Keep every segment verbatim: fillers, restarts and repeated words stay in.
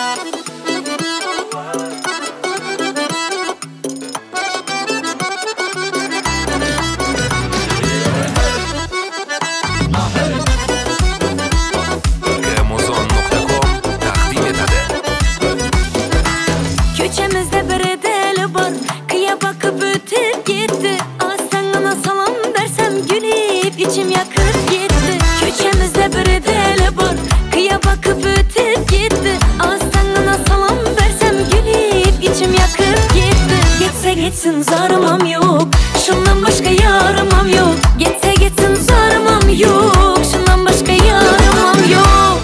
Köçemizde bir deli var, kıya bakıp ötüp gitti. Az sana salam versem gülüp içim yakıp gitti. Köçemizde bir deli var, kıya bakıp ötüp gitti. Az sana salam versem gülüp içim yakıp gitti. Gitse gitsin zarımam yok, şundan başka yaramam yok. Gitse gitsin zarımam yok, şundan başka yaramam yok.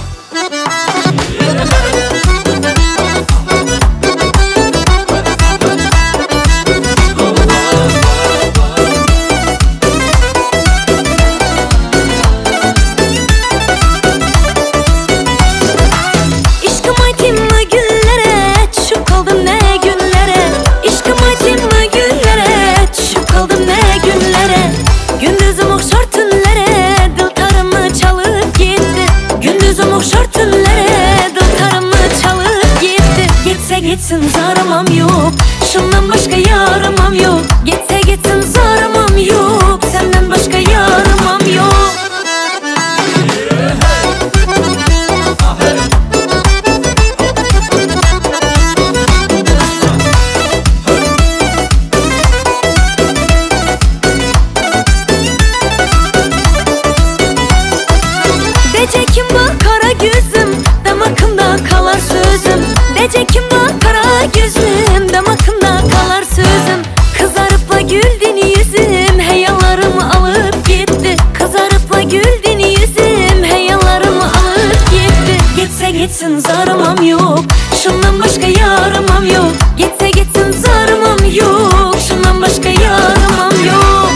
Gitsin zaramam yok, şundan başka yaramam yok. Gitse gitsin zaramam yok, senden başka yaramam yok. Dece kim bak kara gözüm, damakımda kalar sözüm. Dece kim bak kara gözüm, damakımda kalar sözüm. Kızarıp da güldün yüzüm, heyalarımı alıp gitti. Kızarıp da güldün yüzüm, heyalarımı alıp gitti. Gitse gitsin zaramam yok, şundan başka yaramam yok. Gitse gitsin zaramam yok, şundan başka yaramam yok.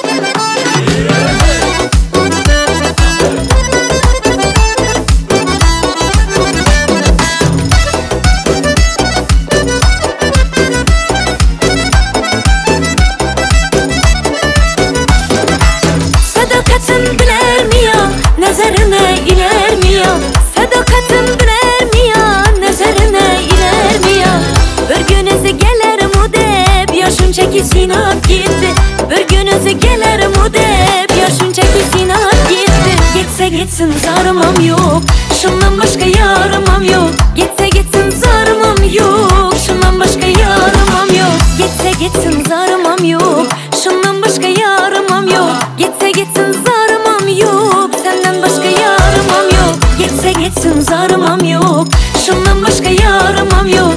Sadakatin biler mi ya, nazarına iler mi ya? Sadakatin biler mi ya, nazarına iler mi ya? Bir günüzü gelirim o dep, yaşım çeki sinat gitti. Bir günüzü gelirim o dep, yaşım çeki sinat gitti. Gitse gitsin zaramam yok, şundan başka yaramam yok. Gitse gitsin zaramam yok, şundan başka yaramam yok. Gitse gitsin zaramam yok, şundan başka yaramam yok. Gitse gitsin zaramam yok, senden başka yaramam yok. Gitse gitsin zaramam yok, şundan başka yaramam yok.